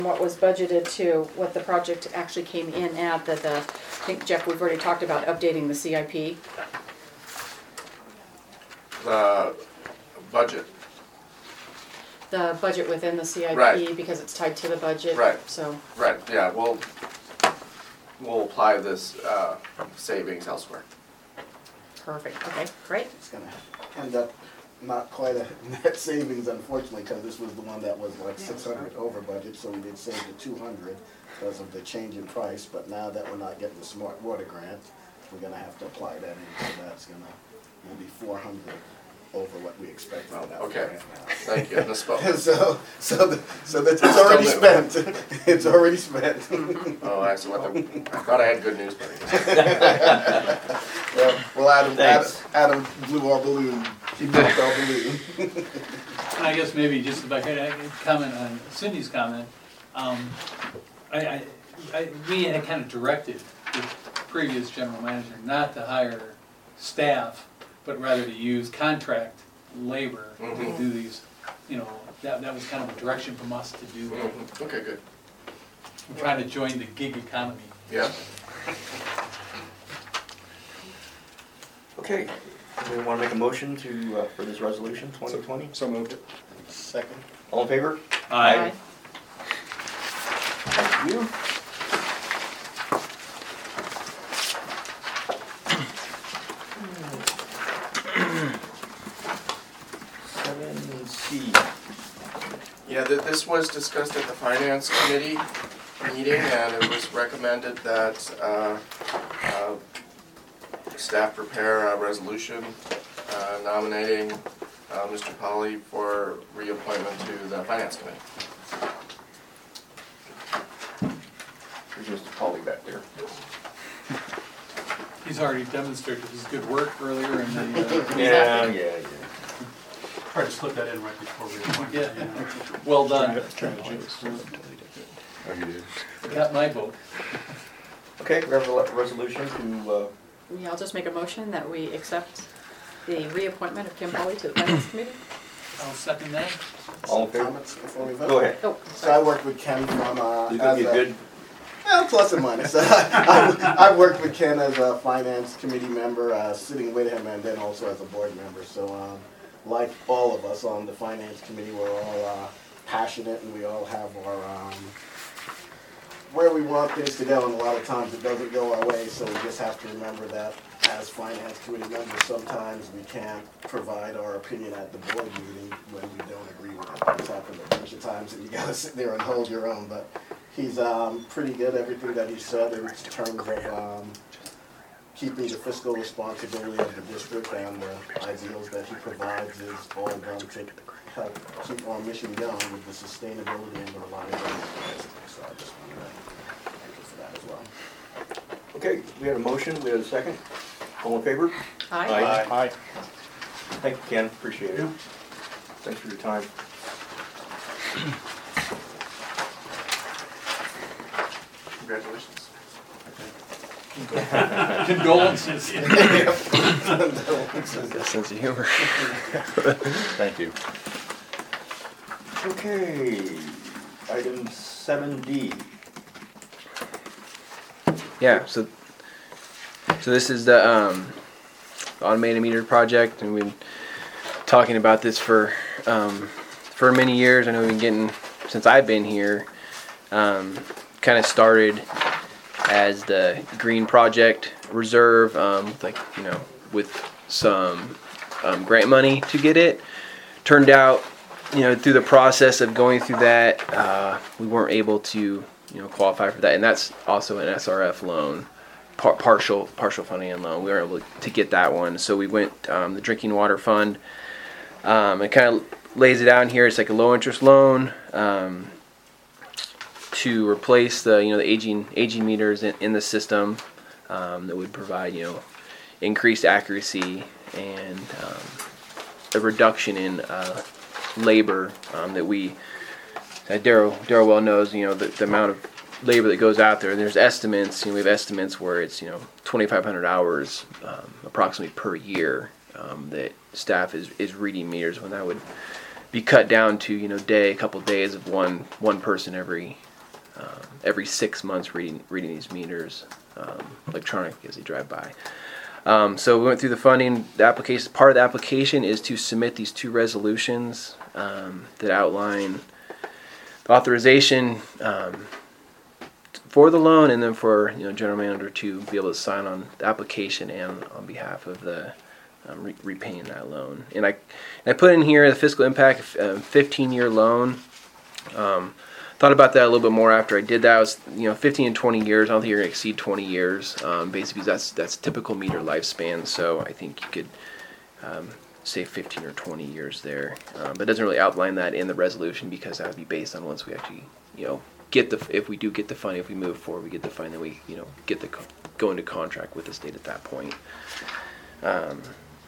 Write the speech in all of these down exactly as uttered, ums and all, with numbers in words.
what was budgeted to what the project actually came in at, that the, I think, Jeff, we've already talked about updating the C I P. The budget. The budget within the C I P, Right. because it's tied to the budget. Right. So, Right, yeah, we'll, we'll apply this uh, savings elsewhere. perfect, okay, great. It's gonna end up not quite a net savings, unfortunately, because this was the one that was like six hundred over budget, so we did save the two hundred because of the change in price, but now that we're not getting the smart water grant, we're gonna have to apply that in, so that's gonna, will be four hundred over what we expect from that Okay. grant now. Thank you, misspoke. So, so, the, so that it's already spent, it's already spent. Oh, I see what the, I thought I had good news for you. Well, well, Adam, Adam, Thanks. Adam blew our balloon, he popped our balloon. And I guess maybe just if I could I could comment on Cindy's comment, um, I, I, I, we had kind of directed the previous general manager not to hire staff, but rather to use contract labor to Mhm. do these, you know, that, that was kind of a direction from us to do. Mhm. Okay, good. We're trying to join the gig economy. Yeah. Okay, do we want to make a motion to, uh, for this resolution, twenty twenty? So moved. Second. All in favor? Aye. Thank you. Seven C. Yeah, th- this was discussed at the Finance Committee meeting, and it was recommended that uh, uh, staff prepare a resolution uh, nominating uh, Mister Polly for reappointment to the Finance Committee. There's Mister Polly back there. He's already demonstrated his good work earlier in the, uh, Yeah, yeah, yeah. Try to slip that in right before we appoint. yeah, well done. Got my vote. Okay, we have a le- resolution to, uh, Yeah, I'll just make a motion that we accept the reappointment of Kim Polly to the Finance Committee. I'll second that. all in favor? Comments before we vote? Go ahead. Oh, So I worked with Ken from, uh, This is gonna as be a- good. Well, plus and minus. I, I worked with Ken as a finance committee member, uh, sitting with him, and then also as a board member. So, um, like all of us on the finance committee, we're all uh, passionate, and we all have our um, where we want things to go. And a lot of times it doesn't go our way, so we just have to remember that as finance committee members, sometimes we can't provide our opinion at the board meeting when we don't agree with it. It's happened a bunch of times, and you gotta sit there and hold your own. But he's um, pretty good, everything that he said in terms of um, keeping the fiscal responsibility of the district, and the ideals that he provides is all done to help keep our mission going with the sustainability and the reliability of the district. So I just want to thank you for that as well. Okay, we had a motion, we had a second. All in favor? aye. Aye. Thank you, Ken, appreciate it. Thanks for your time. Congratulations. Condolences. Sense of humor. Thank you. Okay, item seven D. Yeah, so so this is the um, automated meter project, and we've been talking about this for um, for many years. I know we've been getting since I've been here. Um, kind of started as the green project reserve, um, with like you know, with some um, grant money to get it. Turned out, you know, through the process of going through that, uh, we weren't able to, you know, qualify for that, and that's also an S R F loan, par- partial partial funding and loan. We weren't able to get that one, so we went um, the drinking water fund. Um, it kind of lays it out in here. It's like a low interest loan um, to replace the you know the aging aging meters in, in the system um, that would provide you know increased accuracy and um, a reduction in uh, labor um, that we. Uh, Daryl Daryl well knows you know the, the amount of labor that goes out there. And there's estimates. You know, we have estimates where it's you know twenty-five hundred hours um, approximately per year um, that staff is, is reading meters, when that would be cut down to you know day a couple days of one one person every um, every six months reading reading these meters um, electronically as they drive by. Um, so we went through the funding. The application part of the application is to submit these two resolutions um, that outline the authorization um, for the loan, and then for you know general manager to be able to sign on the application and on behalf of the um, re- repaying that loan. And I and I put in here the fiscal impact, uh, fifteen year loan. Um, Thought about that a little bit more after I did that. I was, you know, fifteen and twenty years. I don't think you're gonna exceed twenty years. Um, basically, that's that's typical meter lifespan. So I think you could um, say fifteen or twenty years there. Um, but it doesn't really outline that in the resolution because that would be based on once we actually, you know, get the if we do get the funding, if we move forward, we get the funding, then we, you know, get the co- go into contract with the state at that point. Um,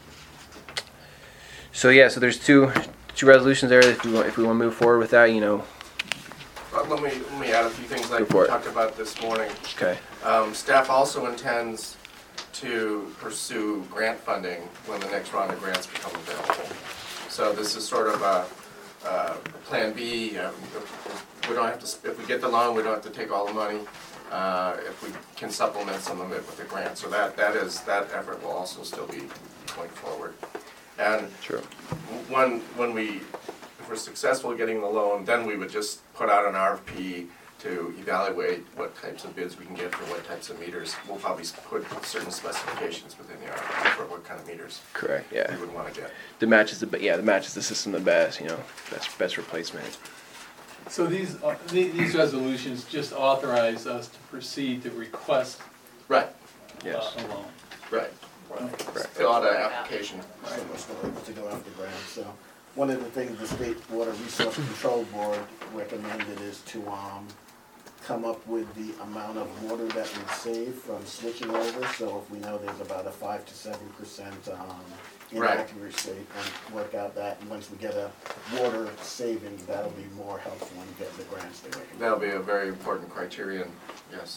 so yeah, so there's two two resolutions there. If we want, if we want to move forward with that, you know. Uh, Let me, let me add a few things like Go for we it. talked about this morning. Okay. Um, staff also intends to pursue grant funding when the next round of grants become available. So this is sort of a, uh, plan B. Um, we don't have to, if we get the loan, we don't have to take all the money. Uh, if we can supplement some of it with the grant. So that, that is, that effort will also still be going forward. And Sure. when, when we, if we're successful at getting the loan, then we would just put out an R F P to evaluate what types of bids we can get for what types of meters. We'll probably put certain specifications within the R F P for what kind of meters Correct. Yeah. we would want to get. The matches the yeah the matches the system the best. You know, best best replacement. So these, uh, the- these resolutions just authorize us to proceed to request Right, uh, Yes. a loan. right. Correct. Fill out an application. So much more able to go after grants, so. One of the things the State Water Resource Control Board recommended is to, um, come up with the amount of water that we'd save from switching over, so if we know there's about a five to seven percent, um, Right. inaccuracy, and work out that, and once we get a water savings, that'll be more helpful in getting the grants they recommend. That'll be a very important criterion, yes.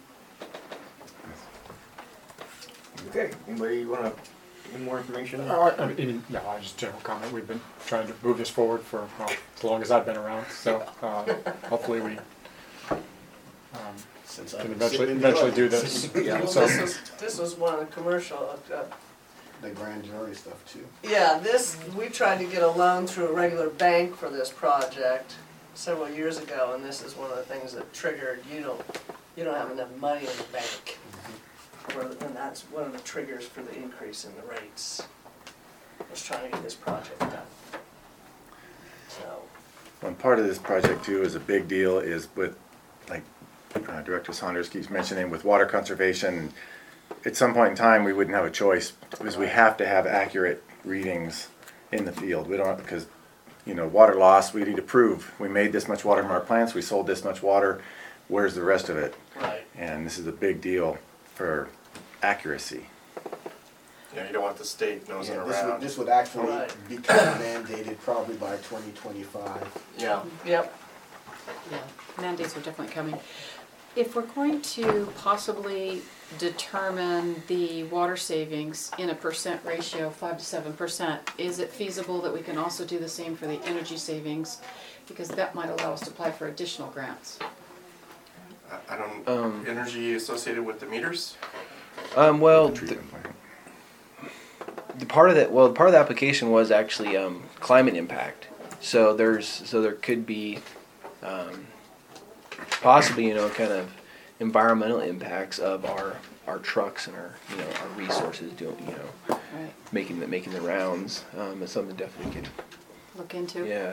Okay, anybody wanna, any more information? Uh, I mean, no, I just general comment. We've been trying to move this forward for, well, as long as I've been around, so, uh, hopefully we, um, Since I've can been eventually, sitting in the eventually do audience. this. Yeah, Well, So, this is, this is one of the commercial, uh, the grand jury stuff too. yeah, this, we tried to get a loan through a regular bank for this project several years ago, and this is one of the things that triggered, you don't, you don't have enough money in the bank. For, and that's one of the triggers for the increase in the rates, was trying to get this project done. So, One part of this project too is a big deal is with, like uh, Director Saunders keeps mentioning, with water conservation. At some point in time, we wouldn't have a choice because we have to have accurate readings in the field. We don't, because, you know, water loss, we need to prove we made this much water from our plants, we sold this much water, where's the rest of it? right, And this is a big deal for accuracy. Yeah, you don't want the state nosing Yeah, this would, around. this would actually Right. become mandated probably by twenty twenty-five. Yeah, yep, Yeah, mandates are definitely coming. If we're going to possibly determine the water savings in a percent ratio, five to seven percent, is it feasible that we can also do the same for the energy savings? Because that might allow us to apply for additional grants. I, I don't, Um, energy associated with the meters? Um, well, The the, treatment plant. the part of that, well, part of the application was actually um, climate impact. So there's, so there could be um, possibly, you know, kind of environmental impacts of our our trucks and our, you know, our resources doing, you know, Right. making the making the rounds. Um, it's something definitely could, Look into. yeah.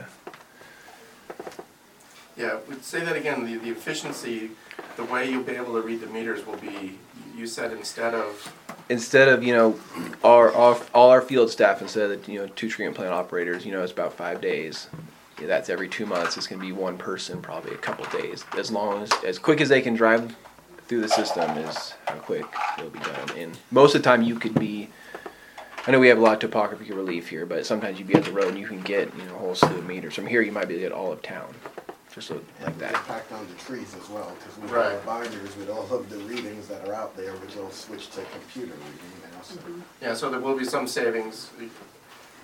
Yeah, we'd say that again, the, the efficiency, the way you'll be able to read the meters will be, you said instead of, Instead of, you know, our, our all our field staff, instead of, you know, two treatment plant operators, you know, it's about five days. Yeah, that's every two months. It's gonna be one person, probably a couple days. As long as, as quick as they can drive through the system is how quick it'll be done. And most of the time you could be, I know we have a lot of topography relief here, but sometimes you'd be at the road and you can get, you know, a whole slew of meters. From here, you might be able to get all of town, just so- like And that. impact on the trees as well, because we Right. have binders with all of the readings that are out there, which will switch to computer reading now, so. yeah, so there will be some savings.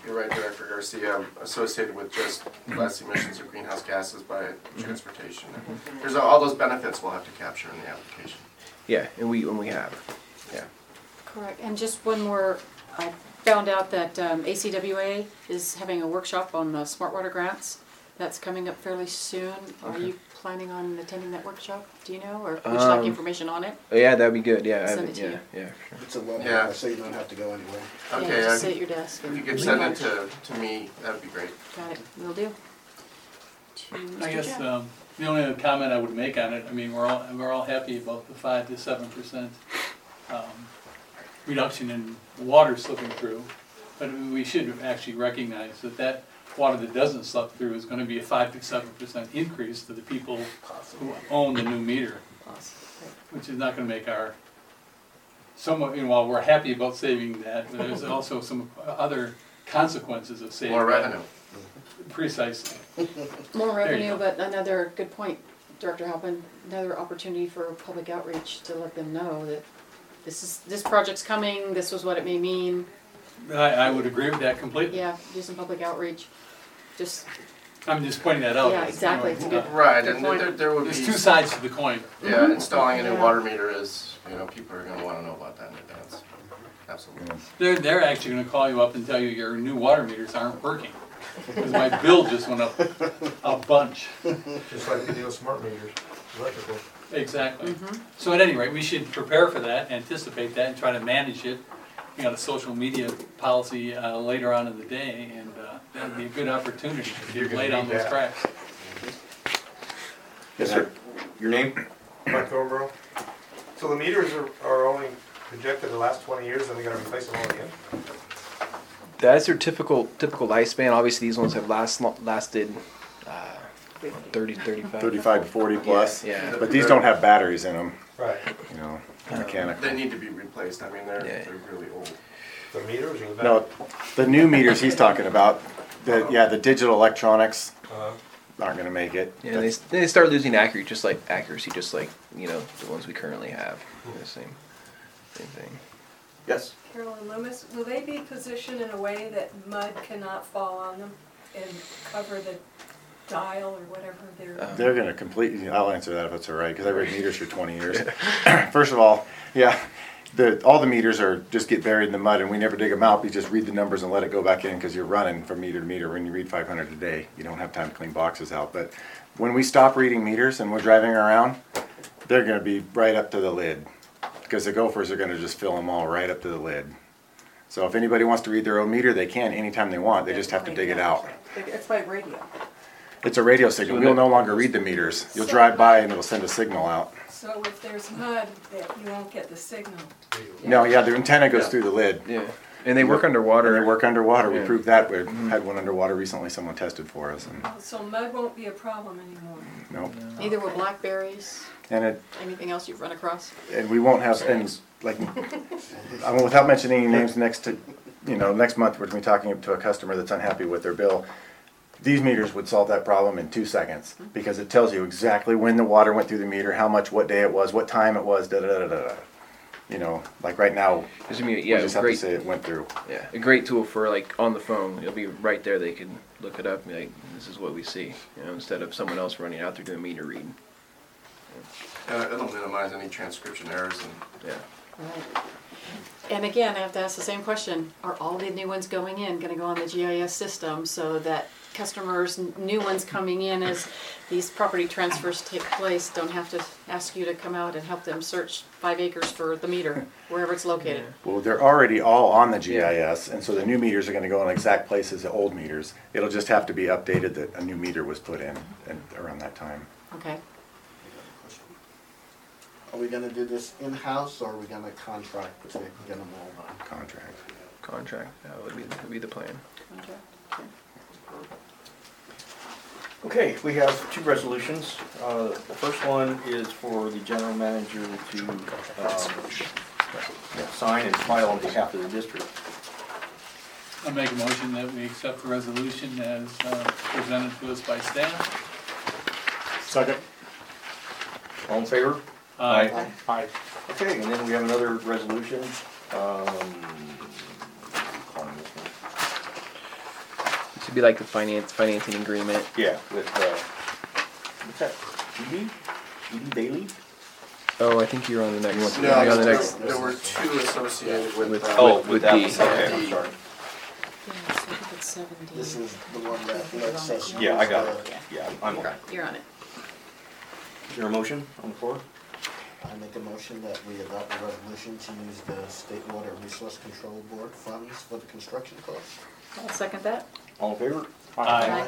you're right, Director Garcia, associated with just less emissions of greenhouse gases by transportation. There's all those benefits we'll have to capture in the application. Yeah, and we and we have. Yeah. Correct, and just one more, I found out that um, A C W A is having a workshop on the Smart Water grants. That's coming up fairly soon. Are you planning on attending that workshop? Do you know, or would you like Um, information on it? Oh, yeah, that'd be good. Yeah, I Send haven't- it to yeah, you. yeah, for sure. It's a webinar, Yeah. so you don't have to go anywhere. Okay, Yeah, just I- sit at your desk. if and you could read send it much. to, to me, that'd be great. Got it, will do. To I Mister guess, Jeff. um, the only other comment I would make on it, I mean, we're all, we're all happy about the five to seven percent, um, reduction in water slipping through, but we should actually recognize that that water that doesn't slip through is gonna be a five to seven percent increase to the people who own the new meter, which is not gonna make our, somewhat, you know, while we're happy about saving that, there's also some other consequences of saving More that. revenue. Precisely. More There you revenue, go. but another good point, Director Halpin, another opportunity for public outreach to let them know that this is, this project's coming, this was what it may mean. I, I would agree with that completely. Yeah, do some public outreach, just, I'm just pointing that out. yeah, exactly, it's a good, Right, good and point. there, there would be. There's two sides to the coin. Yeah, installing a new Yeah. water meter is, you know, people are gonna wanna know about that in advance. Absolutely. They're, they're actually gonna call you up and tell you your new water meters aren't working. Because my bill just went up a bunch. Just like we do with smart meters, electrical. Exactly. Mhm. So at any rate, we should prepare for that, anticipate that, and try to manage it. We got a social media policy uh, later on in the day, and uh, that'd be a good opportunity You're to gonna lay down need those that. tracks. Yes, sir. Your name? Mike Thornborough. So the meters are, are only projected to last twenty years, and we gotta replace them all again? That's their typical typical lifespan. Obviously, these ones have last lasted uh, thirty, thirty-five. Thirty-five to forty plus. Yeah. But these don't have batteries in them, Right. you know, Um, mechanical. They need to be replaced, I mean, they're, Yeah. they're really old. The meters or the? No, the new meters he's talking about, the, yeah, the digital electronics Uh, aren't gonna make it. Yeah, they they start losing accuracy, just like accuracy, just like you know the ones we currently have. The same, same thing. Yes. Carolyn Loomis, will they be positioned in a way that mud cannot fall on them and cover the dial or whatever they're? Um, They're gonna completely, I'll answer that if it's all right, because I read meters for twenty years. First of all, yeah, the, all the meters are, just get buried in the mud and we never dig them out. We just read the numbers and let it go back in because you're running from meter to meter. When you read five hundred a day, you don't have time to clean boxes out. But when we stop reading meters and we're driving around, they're gonna be right up to the lid. Because the gophers are gonna just fill them all right up to the lid. So if anybody wants to read their own meter, they can anytime they want. They just have to dig it out. It's by radio. It's a radio signal. We'll no longer read the meters. You'll drive by and it'll send a signal out. So if there's mud, that you won't get the signal. No, yeah, the antenna goes through the lid. Yeah, and they work And underwater. they work underwater. We Yeah. proved that. We had one underwater recently. Someone tested for us. And So mud won't be a problem anymore. nope. Neither will blackberries, And it anything else you've run across. and we won't have and like I mean, without mentioning any names. Next to you know next month we're going to be talking to a customer that's unhappy with their bill. These meters would solve that problem in two seconds because it tells you exactly when the water went through the meter, how much, what day it was, what time it was, da da da da da. You know, like right now, It's gonna be, we yeah, just have great. to say it went through. Yeah, a great tool for like on the phone. It'll be right there. They can look it up and be like, this is what we see. You know, instead of someone else running out there doing meter read. Uh, it'll minimize any transcription errors and Yeah. Right. And again, I have to ask the same question, are all the new ones going in gonna go on the G I S system so that customers, n- new ones coming in as these property transfers take place, don't have to ask you to come out and help them search five acres for the meter, wherever it's located? Well, they're already all on the G I S, and so the new meters are gonna go in exact places the old meters. It'll just have to be updated that a new meter was put in, and around that time. Okay, Are we gonna do this in-house, or are we gonna contract to get them all done? Contract. Contract. That would be would be the plan. okay, okay. Okay, we have two resolutions. Uh, The first one is for the general manager to um, sign and file on behalf of the district. I'll make a motion that we accept the resolution as uh, presented to us by staff. Second. All in favor? Aye. Aye. Okay, and then we have another resolution. um, calling this one. would be like the finance financing agreement. Yeah, with, uh, what's that, Edie? Edie Bailey? Oh, I think you're on the next. You want to No, be on the there, next? there were two associated with, With- uh, Oh, with with that D. one, okay, D. I'm sorry. Yeah, so I think it's seventy. This is the one that lets us. Yeah, I got use it. the- Yeah, I'm on. You're on it. Is there a motion on the floor? I make a motion that we adopt a resolution to use the State Water Resource Control Board funds for the construction costs. I'll second that. All in favor? Aye.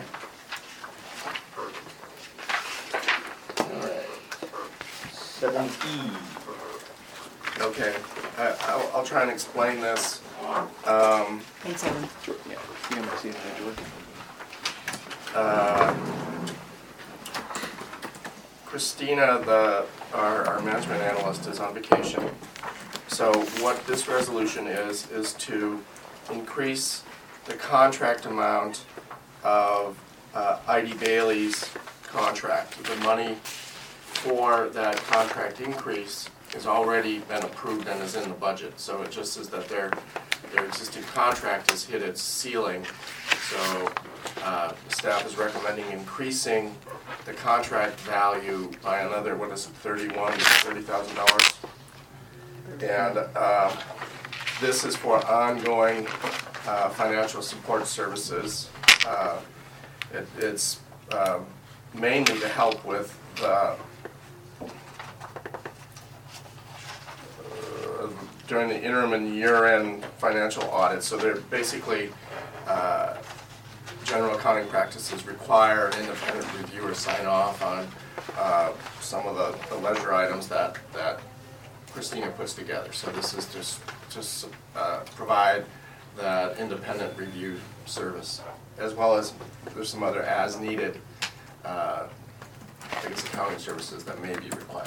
Alright. Seven E. okay, I, I'll, I'll try and explain this. Um, And seven. Yeah, uh, Christina, the, our, our management analyst, is on vacation. So what this resolution is, is to increase the contract amount of uh, I D Bailey's contract. The money for that contract increase has already been approved and is in the budget. So it just is that their, their existing contract has hit its ceiling. So uh, staff is recommending increasing the contract value by another, what is it, thirty-one, thirty thousand dollars. And uh, this is for ongoing uh, financial support services. Uh, it, it's uh, mainly to help with the uh, during the interim and year-end financial audit. So they're basically uh, general accounting practices require an independent reviewer sign off on uh, some of the, the ledger items that, that Christina puts together. So this is just just uh, provide that independent review service, as well as there's some other as-needed, uh, I guess, accounting services that may be required.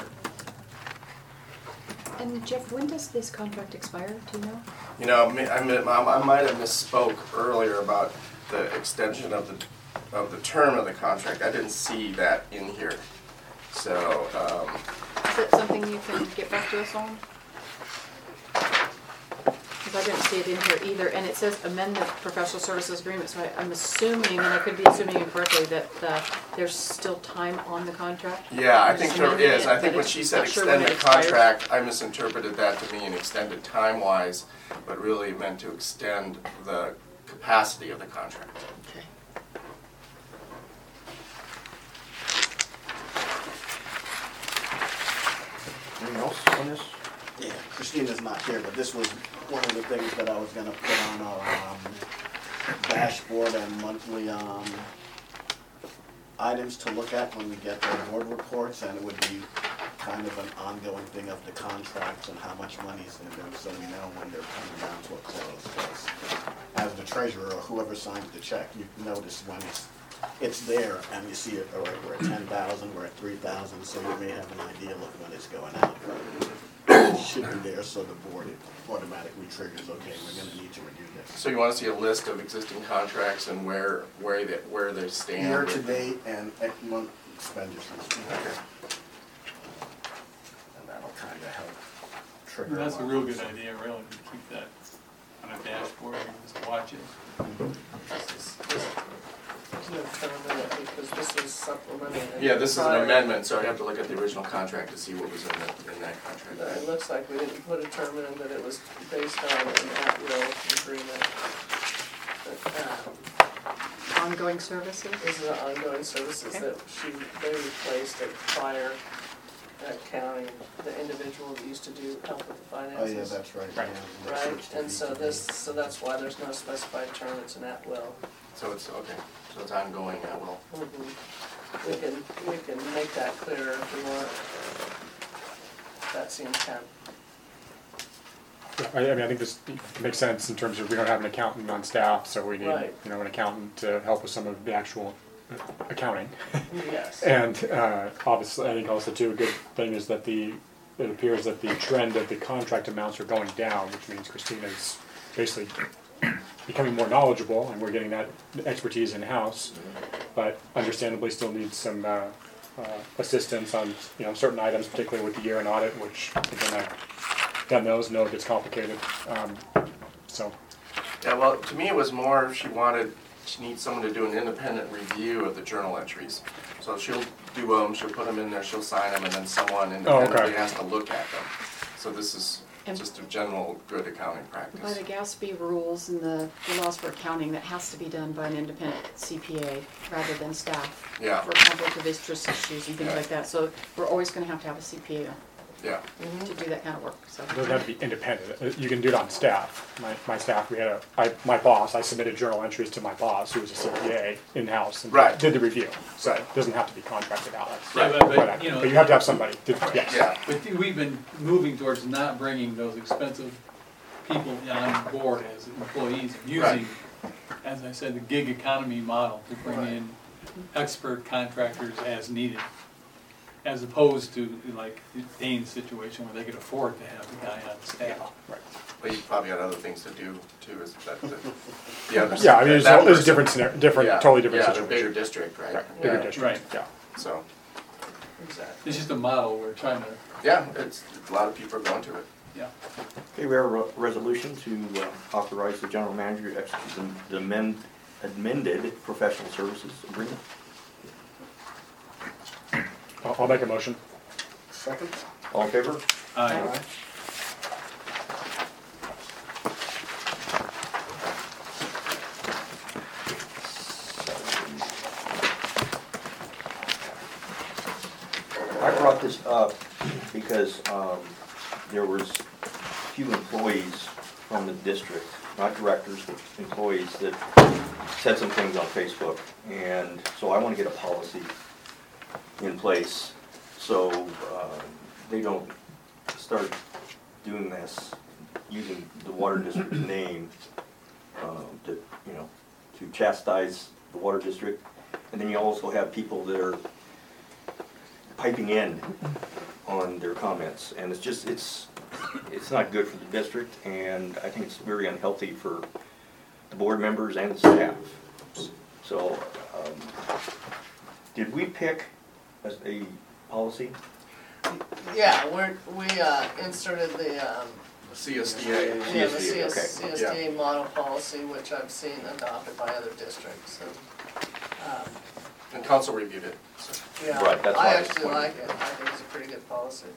And Jeff, when does this contract expire, do you know? You know, mi- I, mi- I might have misspoke earlier about the extension of the of the term of the contract. I didn't see that in here. So, um, Is that something you can get back to us on? Because I didn't see it in here either, and it says amend the professional services agreement, so I, I'm assuming, and I could be assuming incorrectly, that uh, there's still time on the contract? yeah, I I'm think just there amending is. it, I think but when it's she said not sure when extend it the expires. contract, I misinterpreted that to mean extended time-wise, but really meant to extend the capacity of the contract. Okay. Anything else on this? Yeah, Christina's not here, but this was one of the things that I was gonna put on our, um, dashboard and monthly, um, items to look at when we get the board reports, and it would be kind of an ongoing thing of the contracts and how much money's in them, so we know when they're coming down to a close. 'Cause as the treasurer or whoever signs the check, you notice when it's, it's there, and you see it, all right, we're at ten thousand, we're at three thousand, so you may have an idea of when it's going out. It should be there, so the board automatically triggers, okay, we're gonna need to review this. So you want to see a list of existing contracts and where where they where they stand? Year with- to date and X month expenditures. Okay. And that'll kind of help trigger. That's a lot. real good idea, really, to keep that on a dashboard and just watch it. No, kind of minute, because this is supplemental. Yeah, this is an Prior. amendment, so I have to look at the original contract to see what was in that, in that Uh, contract. It looks like we didn't put a term in that it was based on an at-will agreement. But, uh, Ongoing services? This is ongoing services Okay. that she, they replaced at prior accounting, the individual that used to do help with the Oh, yeah, finances. that's right. Right. yeah, that Right, switched to and so B two B. this, so that's why there's no specified term, it's an at-will. So it's, okay, so it's ongoing, I will. Mhm. We can, we can make that clearer if we want. That's the intent. I, I mean, I think this makes sense in terms of we don't have an accountant on staff, so we need, Right. you know, an accountant to help with some of the actual accounting. Yes. And uh, obviously, I think also too, a good thing is that the, it appears that the trend of the contract amounts are going down, which means Christina's basically becoming more knowledgeable, and we're getting that expertise in-house, but understandably still needs some uh, uh, assistance on, you know, certain items, particularly with the year-end audit, which, again, I've done those, know it gets complicated, um, so. Yeah, well, to me, it was more she wanted she needs someone to do an independent review of the journal entries. So she'll do them, she'll put them in there, she'll sign them, and then someone independently has to look at them. So this is And- just a general good accounting By practice. the GASB rules and the, the laws for accounting, that has to be done by an independent C P A rather than staff. Yeah. For conflict of interest issues and things Yeah. like that, so we're always gonna have to have a C P A Yeah, to do that kind of work, so. It doesn't have to be independent. Uh, You can do it on staff. My, my staff, we had a, I, my boss, I submitted journal entries to my boss, who was a C P A in-house, and Right. did the review. So it doesn't have to be contracted out. Yeah, but- but, But, you know- but you have to have somebody, to- yes. yeah, But we've been moving towards not bringing those expensive people on board as employees, and using, as I said, the gig economy model to bring Right. in expert contractors as needed, as opposed to like Dane's situation where they could afford to have the guy on staff. Right. but you probably got other things to do too, is that the, the other. Yeah, I mean, there's, that there's person- different scenario, different, Yeah, totally different Yeah, the bigger situation. district, right? Right, bigger Yeah, district, yeah. So, Exactly. It's just a model we're trying to, yeah, it's, a lot of people are going to it. yeah. Okay, we have a re- resolution to uh, authorize the general manager to execute the- the amend- amended professional services agreement. I'll, I'll make a motion. Second? All in favor? Aye. I brought this up because um, there was a few employees from the district, not directors, but employees that said some things on Facebook. And so I want to get a policy in place so uh, they don't start doing this, using the water district's name um, to, you know, to chastise the water district. And then you also have people that are piping in on their comments, and it's just, it's, it's not good for the district, and I think it's very unhealthy for the board members and the staff. So, um, did we pick a, a policy? Yeah, we're, we, uh, inserted the, um, C S D A. yeah, the C S D A, C S D A model policy, which I've seen adopted by other districts, and, um, And council reviewed it, so. yeah, Right, that's why I I was actually wondering. like it, I think it's a pretty good policy.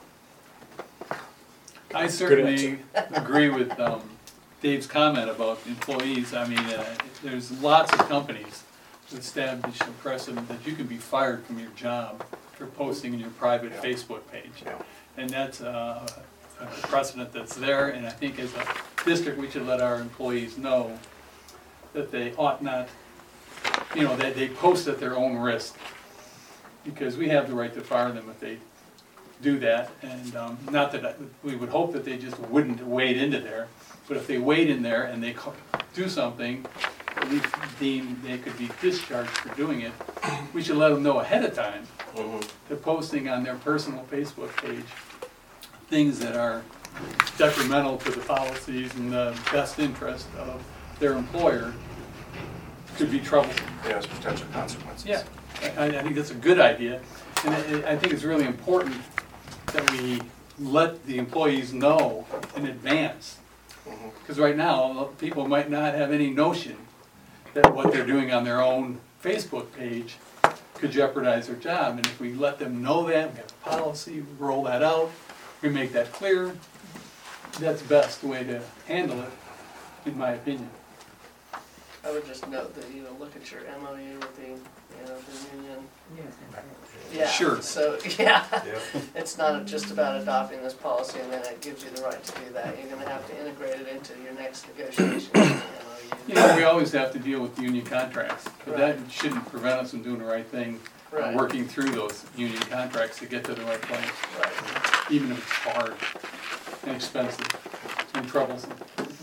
I certainly agree with um, Dave's comment about employees. I mean, uh, there's lots of companies that establish a precedent that you can be fired from your job for posting in your private Yeah. Facebook page. Yeah. And that's uh, a precedent that's there, and I think as a district, we should let our employees know that they ought not, you know, that they post at their own risk. Because we have the right to fire them if they do that, and um, not that, I- we would hope that they just wouldn't wade into there, but if they wade in there and they co- do something, at least deem they could be discharged for doing it, we should let them know ahead of time Mhm. that posting on their personal Facebook page things that are detrimental to the policies and the best interest of their employer could be troublesome. Yeah, there's potential consequences. Yeah, I, I think that's a good idea, and I, I think it's really important that we let the employees know in advance. Mhm. Because right now, people might not have any notion that what they're doing on their own Facebook page could jeopardize their job, and if we let them know that, we have a policy, roll that out, we make that clear, that's the best way to handle it, in my opinion. I would just note that, you know, look at your M O U with the, you know, the union. Yeah, Sure. so, yeah, Yeah. it's not just about adopting this policy and then it gives you the right to do that. You're gonna have to integrate it into your next negotiations with the M O U. You know, we always have to deal with union contracts, but that shouldn't prevent us from doing the right thing, Right. and working through those union contracts to get to the right place, Right. even if it's hard and expensive and troublesome.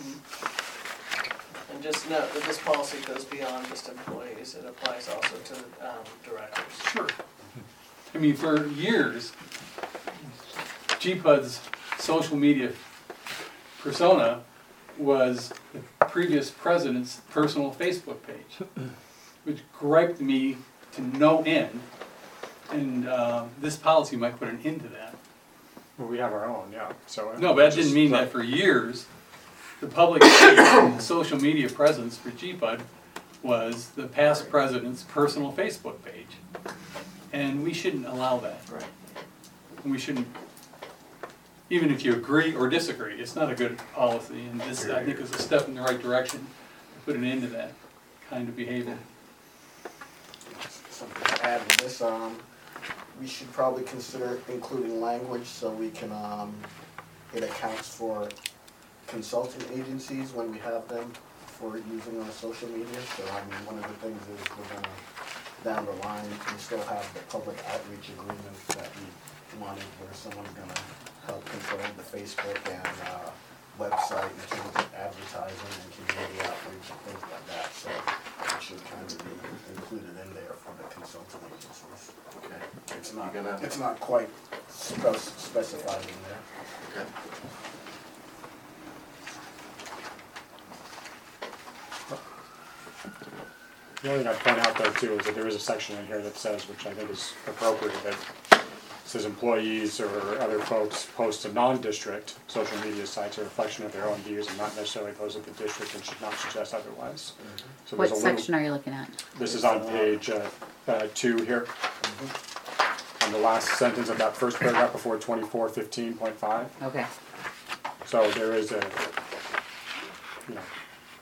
And just note that this policy goes beyond just employees, it applies also to, um, directors. Sure. I mean, for years, G P U D's social media persona was the previous president's personal Facebook page, which griped me to no end, and uh, this policy might put an end to that. Well, we have our own, yeah, so. No, but that didn't mean that for years, the public face and the social media presence for G P U D was the past president's personal Facebook page. And we shouldn't allow that. Right. We shouldn't, even if you agree or disagree, it's not a good policy, and this, I think, is a step in the right direction to put an end to that kind of behavior. Something to add to this, um, we should probably consider including language so we can, um, it accounts for consulting agencies when we have them for using our social media. So, I mean, one of the things is we're gonna, down the line, we still have the public outreach agreement that we wanted where someone's gonna help control the Facebook and, uh, website in terms of advertising and community outreach and things like that. So it should kind of be included in there for the consulting agencies. Okay. It's not, You're gonna- it's not quite spec- specified in there. Okay. The only thing I'd point out though too is that there is a section in here that says, which I think is appropriate, that says employees or other folks post to non-district social media sites a reflection of their own views and not necessarily those of the district and should not suggest otherwise. So What there's a little- section are you looking at? This is on page uh, uh, two here. On the last sentence of that first paragraph before twenty-four fifteen point five. Okay. So there is a, you know,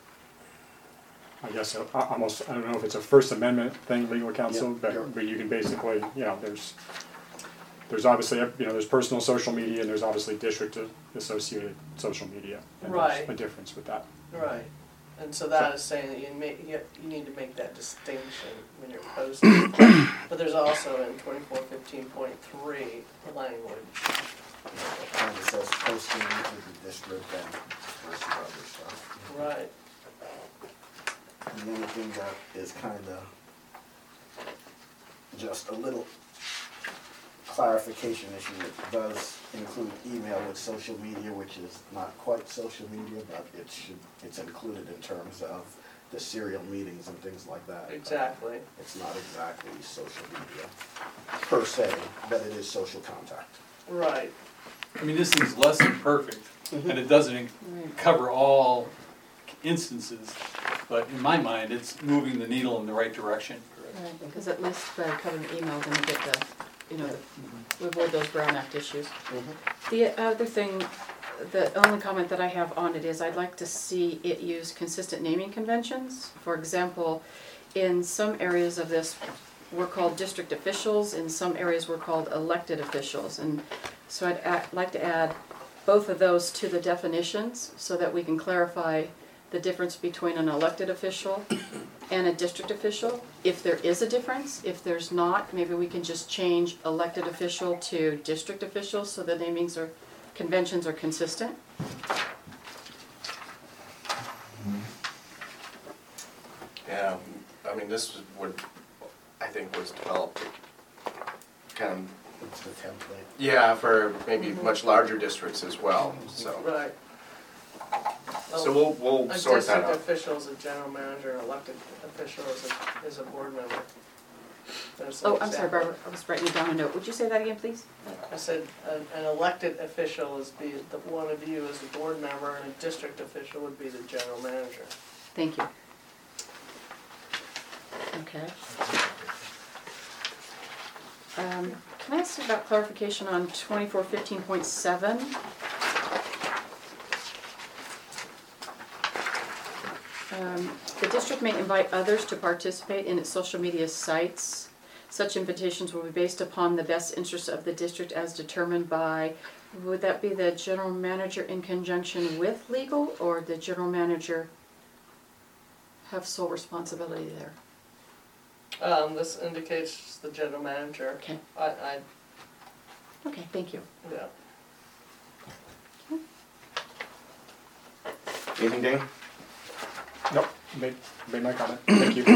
I guess a, a- almost, I don't know if it's a First Amendment thing, legal counsel, Yeah, yeah. but, but you can basically, you know, there's, there's obviously, you know, there's personal social media and there's obviously district associated social media. And Right. there's a difference with that. Right, and so that is saying that you make, you, you need to make that distinction when you're posting. But there's also in twenty-four fifteen point three, the language. It kind of says posting into the district and versus other stuff. Right, The only thing that is kind of just a little clarification issue, it does include email with social media, which is not quite social media, but it should, it's included in terms of the serial meetings and things like that. exactly. It's not exactly social media per se, but it is social contact. Right, I mean, this thing's less than perfect, and it doesn't cover all instances, but in my mind, it's moving the needle in the right direction. Right, because at least by covering email, then you get the, you know, we avoid those Brown Act issues. The other thing, the only comment that I have on it is I'd like to see it use consistent naming conventions. For example, in some areas of this, we're called district officials, in some areas we're called elected officials. And so I'd act, like to add both of those to the definitions so that we can clarify the difference between an elected official and a district official. If there is a difference, if there's not, maybe we can just change elected official to district official so the namings are, conventions are consistent. Yeah, I mean, this is what I think was developed kind of, It's the template. yeah, for maybe much larger districts as well, so. right. So we'll, we'll A sort that district out. official is a general manager, an elected official is a, is a board member. There's some Oh, I'm sorry, examples. Barbara, I was writing down a note. Would you say that again, please? I said, an, an elected official is be, the one of you is the board member, and a district official would be the general manager. Thank you. Okay. Um, can I ask you about clarification on twenty-four fifteen point seven? Um, the district may invite others to participate in its social media sites. Such invitations will be based upon the best interests of the district as determined by, would that be the general manager in conjunction with legal, or the general manager have sole responsibility there? Um, this indicates the general manager. Okay. I, I, Okay, thank you. yeah. Anything, Dane? Nope, made, made my comment. Thank you.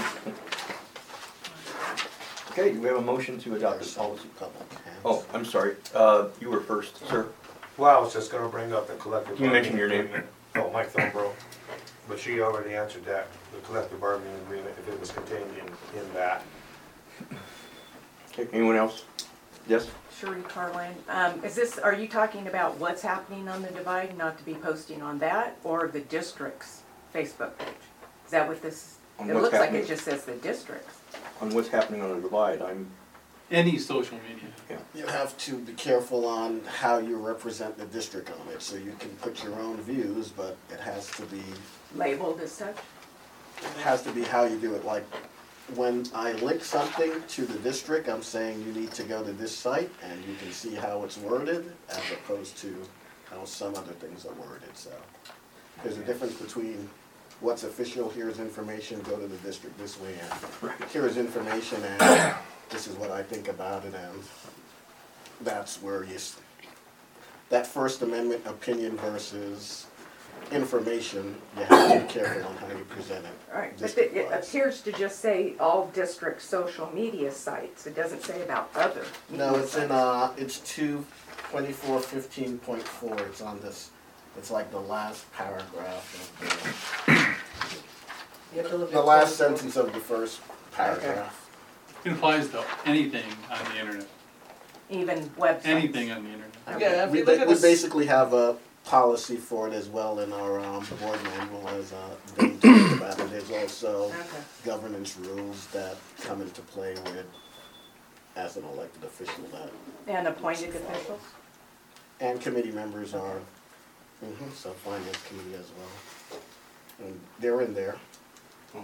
Okay, do we have a motion to adopt this There's some policy? public hands. Oh, I'm sorry, uh, you were first, sir. Well, I was just gonna bring up the collective. You mentioned bargaining your name. agreement. Oh, Mike Thornborough, but she already answered that, the collective bargaining agreement, if it was contained in, in that. Okay, anyone else? Yes? Shirley Carline, um, is this, are you talking about what's happening on the divide, not to be posting on that, or the district's Facebook page? Is that what this On It what's looks like happening- it just says the districts. On what's happening on the divide, I'm, Any social media. You have to be careful on how you represent the district on it, so you can put your own views, but it has to be, Labeled as such? it has to be how you do it. Like, when I link something to the district, I'm saying you need to go to this site, and you can see how it's worded, as opposed to how some other things are worded, so. There's a difference between what's official, here's information, go to the district this way, and here's information, and this is what I think about it, and that's where you, s- that First Amendment opinion versus information, you have to be careful on how you present it. All right, but it it district-wise. appears to just say all district social media sites. It doesn't say about other. No, media it's in, sites. uh, it's two, twenty-four fifteen point four, it's on this, it's like the last paragraph of You have to look the, at the last twenty-four. sentence of the first paragraph. It applies to anything on the internet, Even websites. anything on the internet. Yeah, if We, you look ba- at we this, basically have a policy for it as well in our, um, board manual, as, uh, Dave talked about it. There's also Okay. governance rules that come into play with, as an elected official, that, And appointed officials? and committee members are, mhm, so finance committee as well. And they're in there, Mhm.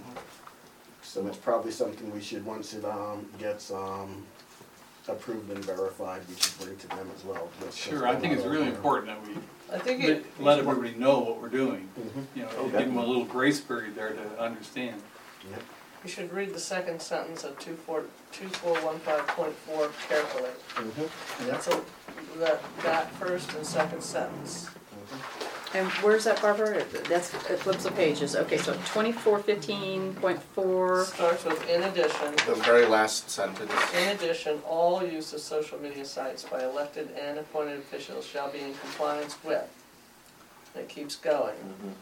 so it's probably something we should, once it, um, gets, um, approved and verified, we should bring to them as well. Just Sure, I think it's really important that we I think let it, let everybody know what we're doing. Mhm. You know, Oh, give them a definitely. little grace period there to understand. Yep. you should read the second sentence of two four, two four one five point four carefully. Mhm. Yep. So, that, that first and second sentence. Mhm. And where's that, Barbara? That's, it flips the pages. Okay, so twenty-four fifteen point four. Starts with in addition. The very last sentence. In addition, all use of social media sites by elected and appointed officials shall be in compliance with. And it keeps going.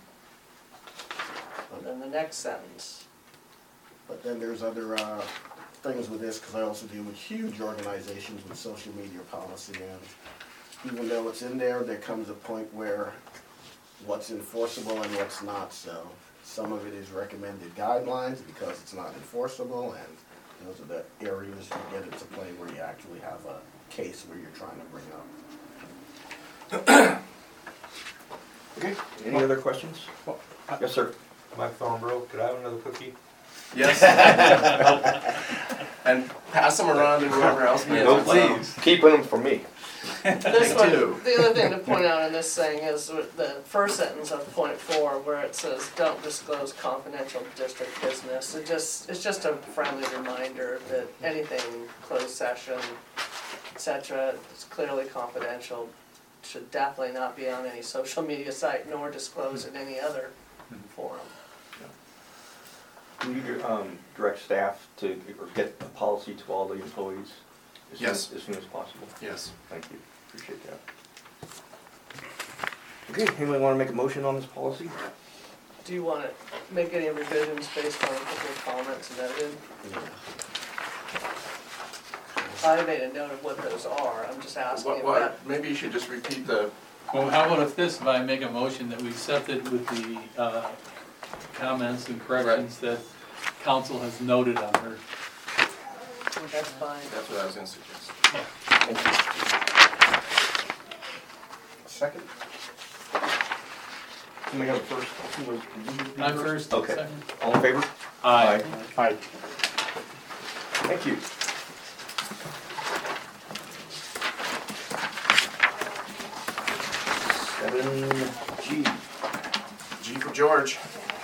And then the next sentence. But then there's other, uh, things with this, because I also deal with huge organizations with social media policy, and even though it's in there, there comes a point where what's enforceable and what's not, so some of it is recommended guidelines because it's not enforceable, and those are the areas you get into play where you actually have a case where you're trying to bring up. okay, any other questions? Yes, sir. Mike Thornborough, could I have another cookie? Yes. And pass them around to whoever else may Yes, want some. please. Keeping them for me. This Me one, too. the other thing to point out in this thing is with the first sentence of point four, where it says, don't disclose confidential district business. It just, it's just a friendly reminder that anything closed session, et cetera, is clearly confidential, should definitely not be on any social media site, nor disclosed in any other forum. Will you um, direct staff to, or get a policy to all the employees? as soon Yes. as- As soon as possible? Yes. Thank you, appreciate that. Okay, anybody want to make a motion on this policy? Do you want to make any revisions based on people's comments and edited? I made a note of what those are, I'm just asking What, if that. what, maybe you should just repeat the, Well, how about if this, if I make a motion that we accept it with the uh, comments and corrections that council has noted on her. That's fine. that's what I was gonna suggest. Second? Somebody got a first? Who was- did you do I'm first, Okay, second. all in favor? Aye. Hi. Thank you. Seven G. G for George.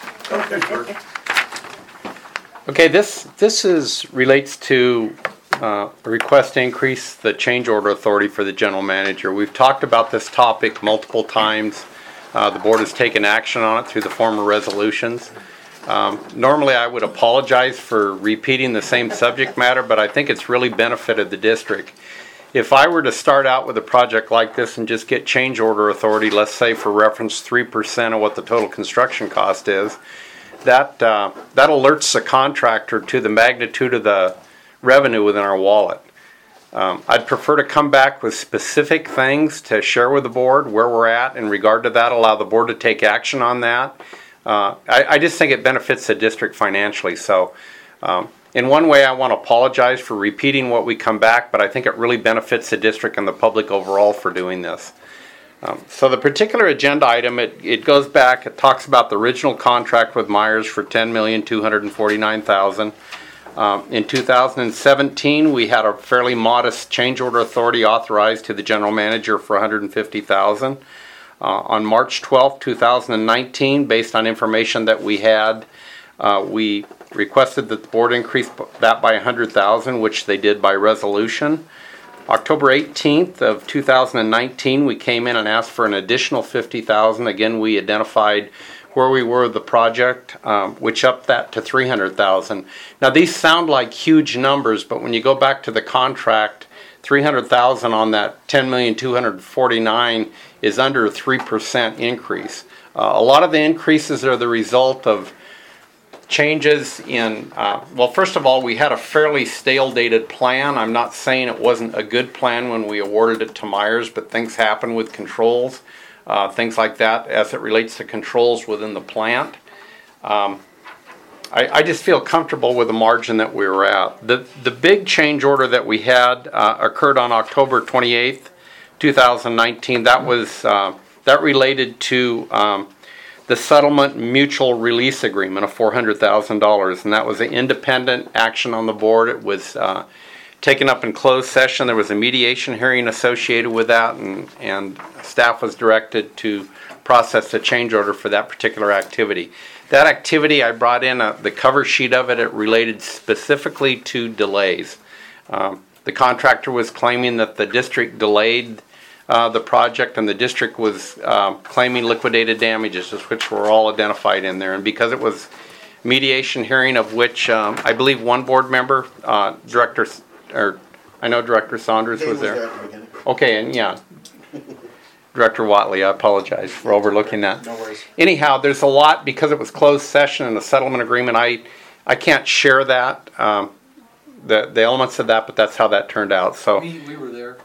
Okay, this, this is, relates to uh, a request to increase the change order authority for the general manager. We've talked about this topic multiple times. Uh, The board has taken action on it through the former resolutions. Um, Normally, I would apologize for repeating the same subject matter, but I think it's really benefited the district. If I were to start out with a project like this and just get change order authority, let's say for reference three percent of what the total construction cost is, that, uh, that alerts the contractor to the magnitude of the revenue within our wallet. Um, I'd prefer to come back with specific things to share with the board where we're at in regard to that, allow the board to take action on that. Uh, I, I just think it benefits the district financially. So um, in one way, I want to apologize for repeating what we come back, but I think it really benefits the district and the public overall for doing this. Um, so the particular agenda item, it, it goes back, it talks about the original contract with Myers for ten million two hundred forty-nine thousand dollars. Um, in two thousand seventeen, we had a fairly modest change order authority authorized to the general manager for one hundred fifty thousand dollars. Uh, on March twelfth, two thousand nineteen, based on information that we had, uh, we requested that the board increase that by one hundred thousand dollars, which they did by resolution. October eighteenth of two thousand nineteen, we came in and asked for an additional fifty thousand dollars. Again, we identified where we were with the project, um, which upped that to three hundred thousand dollars. Now these sound like huge numbers, but when you go back to the contract, three hundred thousand dollars on that ten million two hundred forty-nine thousand dollars is under a three percent increase. Uh, a lot of the increases are the result of changes in, uh, well, first of all, we had a fairly stale dated plan. I'm not saying it wasn't a good plan when we awarded it to Myers, but things happen with controls, uh, things like that as it relates to controls within the plant. Um, I, I just feel comfortable with the margin that we were at. The, the big change order that we had uh, occurred on October twenty-eighth, two thousand nineteen. That was, uh, that related to um, the settlement mutual release agreement of four hundred thousand dollars, and that was an independent action on the board. It was uh, taken up in closed session. There was a mediation hearing associated with that, and, and staff was directed to process the change order for that particular activity. That activity, I brought in a, the cover sheet of it. It related specifically to delays. Um, the contractor was claiming that the district delayed Uh, the project, and the district was uh, claiming liquidated damages, which were all identified in there. And because it was mediation hearing, of which um, I believe one board member, uh, Director, or I know Director Saunders was there. Okay, and yeah, Director Watley, I apologize for overlooking that. No worries. Anyhow, there's a lot, because it was closed session and a settlement agreement. I I can't share that, um, the the elements of that, but that's how that turned out. So We, we were there.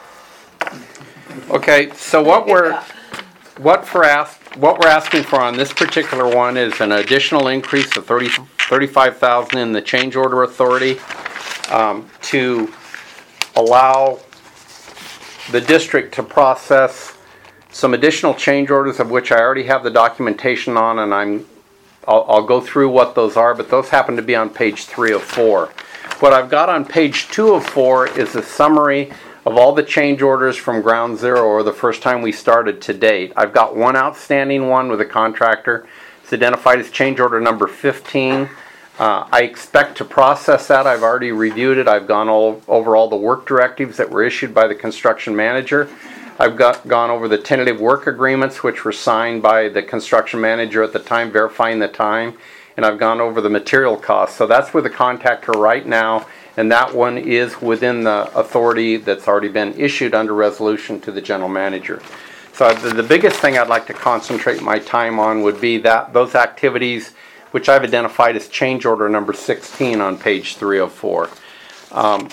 okay, so what we're what for ask what we're asking for on this particular one is an additional increase of thirty thirty-five thousand in the change order authority um, to allow the district to process some additional change orders, of which I already have the documentation on, and I'm I'll, I'll go through what those are, but those happen to be on page three of four. What I've got on page two of four is a summary of all the change orders from ground zero, or the first time we started, to date. I've got one outstanding one with a contractor. It's identified as change order number fifteen. Uh, I expect to process that. I've already reviewed it. I've gone all, over all the work directives that were issued by the construction manager. I've got gone over the tentative work agreements, which were signed by the construction manager at the time, verifying the time. And I've gone over the material costs. So that's with the contractor right now. And that one is within the authority that's already been issued under resolution to the general manager. So the, the biggest thing I'd like to concentrate my time on would be that those activities, which I've identified as change order number sixteen on page three of four. Um,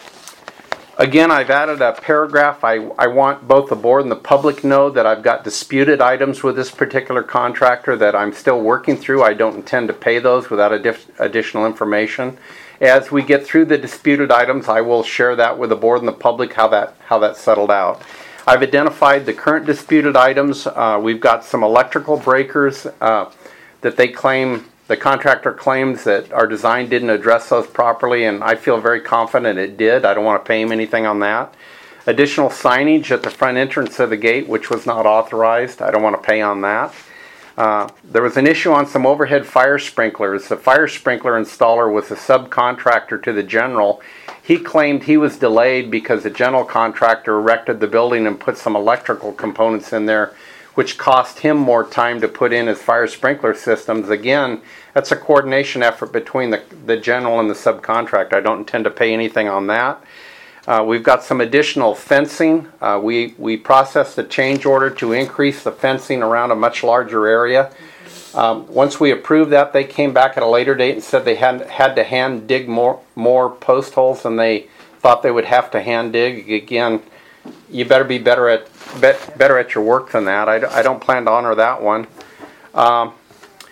again, I've added a paragraph. I, I want both the board and the public know that I've got disputed items with this particular contractor that I'm still working through. I don't intend to pay those without addi- additional information. As we get through the disputed items, I will share that with the board and the public, how that how that settled out. I've identified the current disputed items. Uh, we've got some electrical breakers uh, that they claim, the contractor claims that our design didn't address those properly, and I feel very confident it did. I don't want to pay him anything on that. Additional signage at the front entrance of the gate, which was not authorized. I don't want to pay on that. Uh, there was an issue on some overhead fire sprinklers. The fire sprinkler installer was a subcontractor to the general. He claimed he was delayed because the general contractor erected the building and put some electrical components in there, which cost him more time to put in his fire sprinkler systems. Again, that's a coordination effort between the, the general and the subcontractor. I don't intend to pay anything on that. Uh, we've got some additional fencing. Uh, we, we processed a change order to increase the fencing around a much larger area. Um, once we approved that, they came back at a later date and said they had, had to hand dig more, more post holes than they thought they would have to hand dig. Again, you better be better at, bet, better at your work than that. I, I don't plan to honor that one. Um,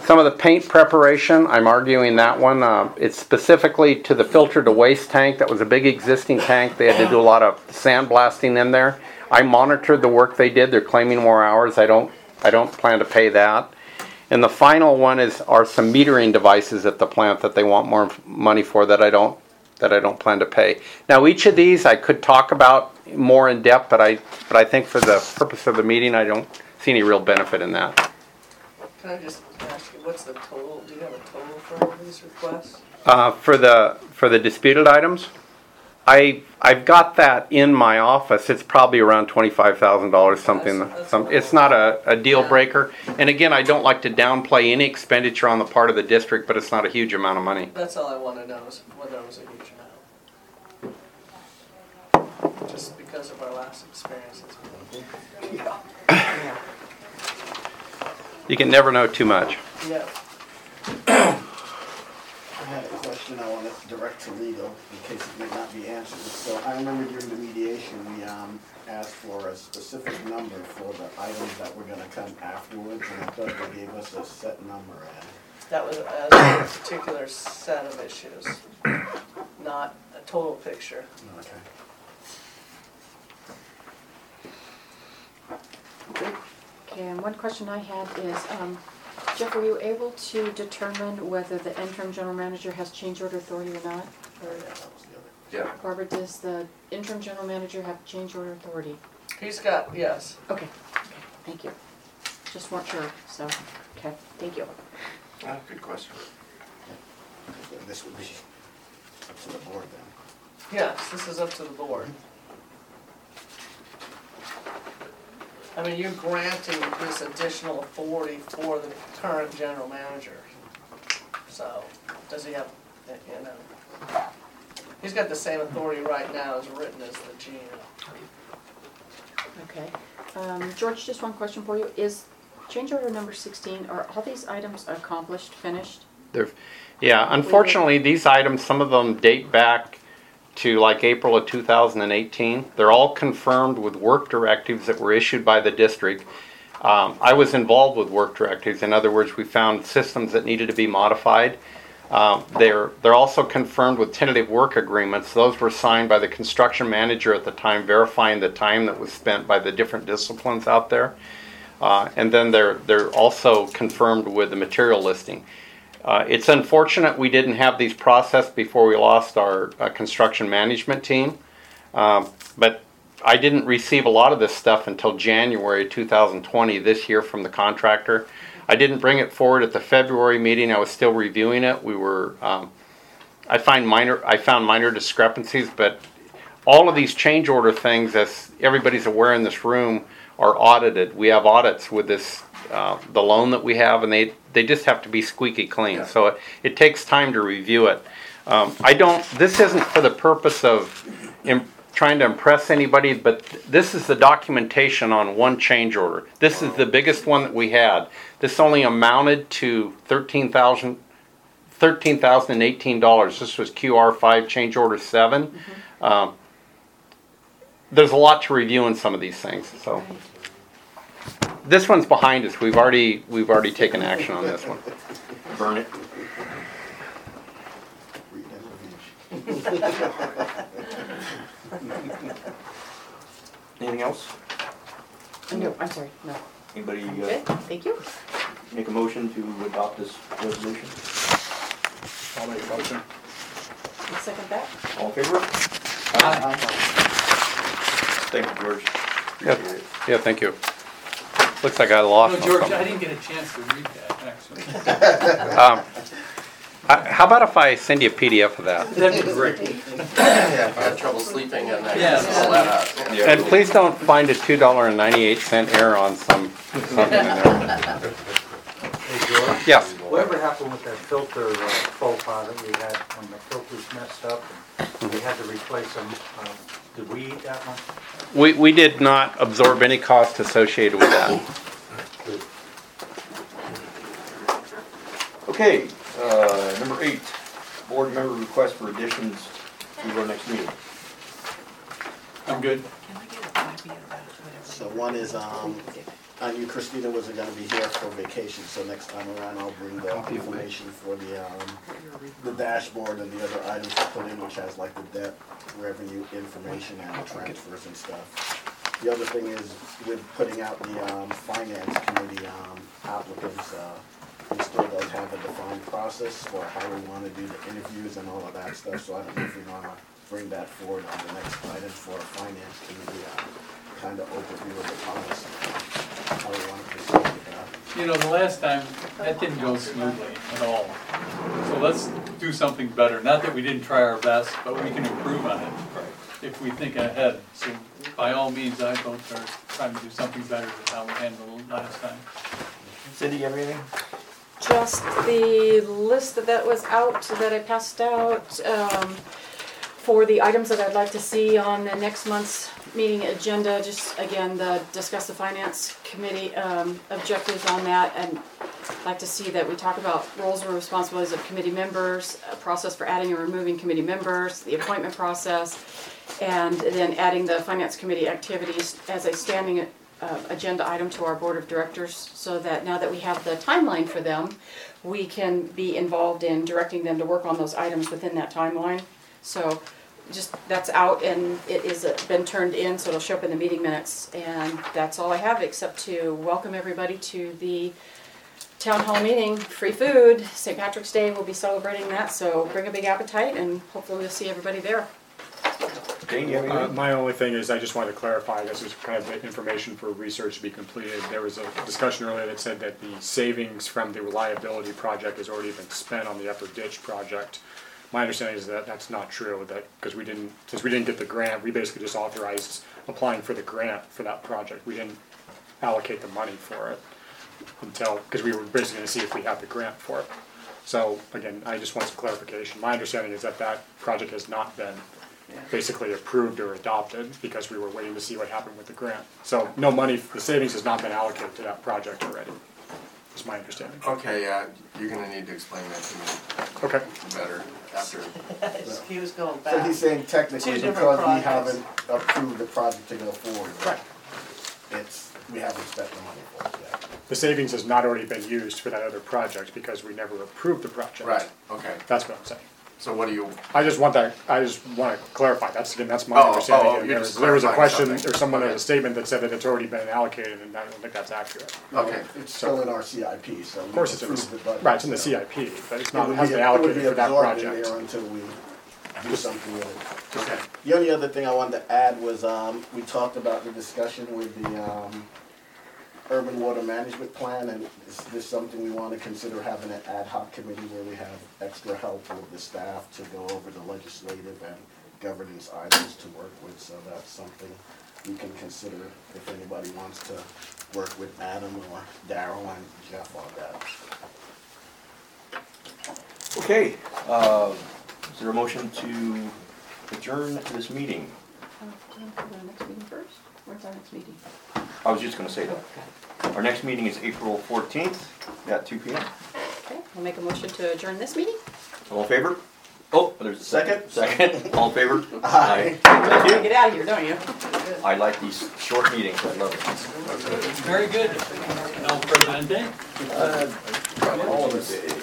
Some of the paint preparation, I'm arguing that one. Uh, it's specifically to the filter to waste tank. That was a big existing tank. They had to do a lot of sandblasting in there. I monitored the work they did. They're claiming more hours. I don't, I don't plan to pay that. And the final one is are some metering devices at the plant that they want more money for that I don't, that I don't plan to pay. Now each of these I could talk about more in depth, but I, but I think for the purpose of the meeting, I don't see any real benefit in that. Can I just ask you, what's the total, do you have a total for all these requests? Uh, for the for the disputed items, I I've got that in my office. It's probably around twenty five thousand dollars something. That's- that's Some what it's I- not a, a deal Yeah. breaker. And again, I don't like to downplay any expenditure on the part of the district, but it's not a huge amount of money. That's all I wanna know, is whether it was a huge amount. Just because of our last experiences. You can never know too much. Yeah. I had a question I want to direct to legal in case it may not be answered. So I remember during the mediation, we um, asked for a specific number for the items that were going to come afterwards, and I thought they gave us a set number. And That was as a particular set of issues, not a total picture. okay. Okay, and one question I had is, um, Jeff, were you able to determine whether the interim general manager has change order authority or not? Or Yeah. Barbara, does the interim general manager have change order authority? He's got, yes. Okay, okay, thank you. Just weren't sure, so, okay, thank you. Ah, good question. Then this would be up to the board then. Yes, this is up to the board. I mean, you're granting this additional authority for the current general manager. So, does he have, you know, he's got the same authority right now as written as the G M. Okay, um, George, just one question for you. Is change order number sixteen, are all these items accomplished, finished? They're, yeah, unfortunately, these items, some of them date back to like April of two thousand eighteen. They're all confirmed with work directives that were issued by the district. Um, I was involved with work directives. In other words, we found systems that needed to be modified. Um, they're, they're also confirmed with tentative work agreements. Those were signed by the construction manager at the time, verifying the time that was spent by the different disciplines out there. Uh, and then they're, they're also confirmed with the material listing. Uh, it's unfortunate we didn't have these processed before we lost our uh, construction management team. Um, but I didn't receive a lot of this stuff until January two thousand twenty, this year, from the contractor. I didn't bring it forward at the February meeting. I was still reviewing it. We were, um, I find minor, I found minor discrepancies, but all of these change order things, as everybody's aware in this room, are audited. We have audits with this, uh, the loan that we have, and they, they just have to be squeaky clean. Yeah. So it, it takes time to review it. Um, I don't, this isn't for the purpose of im- trying to impress anybody, but th- this is the documentation on one change order. This is the biggest one that we had. This only amounted to thirteen thousand, thirteen thousand eighteen dollars. This was Q R five change order seven. Mm-hmm. Um, there's a lot to review in some of these things, so. This one's behind us. We've already, we've already taken action on this one. Burn it. Anything else? No, I'm sorry, no. Anybody Good, uh, thank you. make a motion to adopt this resolution? I'll make a motion. I'll second that. All in favor? Thank you, George. Yeah, Appreciate it. yeah, thank you. Looks like I lost No, my George, phone. I didn't get a chance to read that, actually. Um, I- How about if I send you a P D F of that? That'd be great. Yeah, if you had trouble sleeping at night, Yeah. just pull that up. Yeah. And please don't find a two dollar and ninety-eight cent error on some, something in there. Hey, George? Yes. Whatever happened with that filter uh, faux pas that we had when the filters messed up and we had to replace them? uh, Did we eat that one? We, we did not absorb any cost associated with that. Good. Okay, uh, number eight, board member request for additions to our next meeting. I'm good. So one is um, I knew Christina wasn't gonna be here for vacation, so next time around I'll bring the information for the, um, the dashboard and the other items to put in, which has like the debt, revenue information and the transfers and stuff. The other thing is with putting out the, um, finance committee, um, applicants, uh, we still don't have a defined process for how we wanna do the interviews and all of that stuff, so I don't know if we wanna bring that forward on the next item for a finance committee, uh, kind of overview of the policy, how we want to proceed with that. You know, the last time, that didn't go smoothly at all. So let's do something better. Not that we didn't try our best, but we can improve on it if we think ahead. So by all means, I vote for trying to do something better than how we handled it last time. Cindy, you have anything? Just the list that was out, that I passed out, um, for the items that I'd like to see on the next month's meeting agenda. Just again, the discuss the finance committee, um, objectives on that, and I'd like to see that we talk about roles and responsibilities of committee members, a process for adding or removing committee members, the appointment process, and then adding the finance committee activities as a standing uh, agenda item to our board of directors, so that now that we have the timeline for them, we can be involved in directing them to work on those items within that timeline. So just, that's out and it is uh, been turned in, so it'll show up in the meeting minutes. And that's all I have, except to welcome everybody to the town hall meeting. Free food, Saint Patrick's Day, we'll be celebrating that, so bring a big appetite and hopefully we'll see everybody there. Dane, you have Uh, anything? my only thing is, I just wanted to clarify, this was kind of the information for research to be completed. There was a discussion earlier that said that the savings from the reliability project has already been spent on the upper ditch project. My understanding is that that's not true, that, because we didn't, since we didn't get the grant, we basically just authorized applying for the grant for that project. We didn't allocate the money for it until, because we were basically gonna see if we had the grant for it. So, again, I just want some clarification. My understanding is that that project has not been basically approved or adopted, because we were waiting to see what happened with the grant. So, no money, the savings has not been allocated to that project already, is my understanding. Okay, yeah, you're gonna need to explain that to me Okay. better after. He was going So back. he's saying technically Two different because we projects. haven't approved the project to go forward. Right. It's, we haven't spent the money for it yet. The savings has not already been used for that other project because we never approved the project. Right, okay. That's what I'm saying. So what do you, I just want that, I just want to clarify, that's, again, that's my Oh, oh, understanding. oh, And you're There just was, there was a clarifying question, something. or someone had Okay. a statement that said that it's already been allocated, and I don't think that's accurate. okay. It's still in our C I P, so. Of course it's in the, right, it's in the C I P, but it's It not, it would hasn't be- been it would allocated be for that absorbed in project. there until we do something with it. Okay. The only other thing I wanted to add was, um, we talked about the discussion with the, um, urban water management plan, and is this something we want to consider having an ad hoc committee where we have extra help with the staff to go over the legislative and governance items to work with, so that's something we can consider if anybody wants to work with Adam or Darryl and Jeff on that. Okay, uh, is there a motion to adjourn this meeting? Uh, do you want to go to the next meeting first? Where's our next meeting? I was just gonna say that. Our next meeting is April fourteenth at two P M. Okay, I'll make a motion to adjourn this meeting. All in favor? Oh, there's a second. Second. All in favor? Aye. Thank Get you. out of here, don't you? I like these short meetings, I love it. Very good. El Presidente. Uh, all of us.